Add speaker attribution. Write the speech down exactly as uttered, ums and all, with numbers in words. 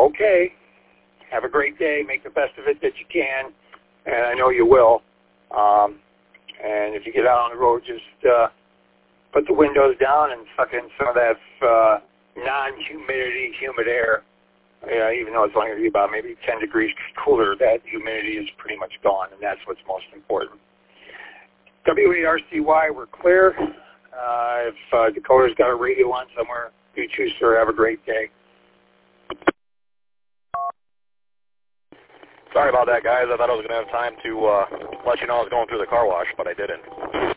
Speaker 1: Okay. Have a great day. Make the best of it that you can, and I know you will. Um, and if you get out on the road, just uh, put the windows down and suck in some of that uh, non-humidity, humid air. Yeah, even though it's only going to be about maybe ten degrees cooler, that humidity is pretty much gone, and that's what's most important. W A R C Y, we're clear. Uh, if uh, Dakota's got a radio on somewhere, you choose, sir. Have a great day.
Speaker 2: Sorry about that, guys. I thought I was going to have time to uh, let you know I was going through the car wash, but I didn't.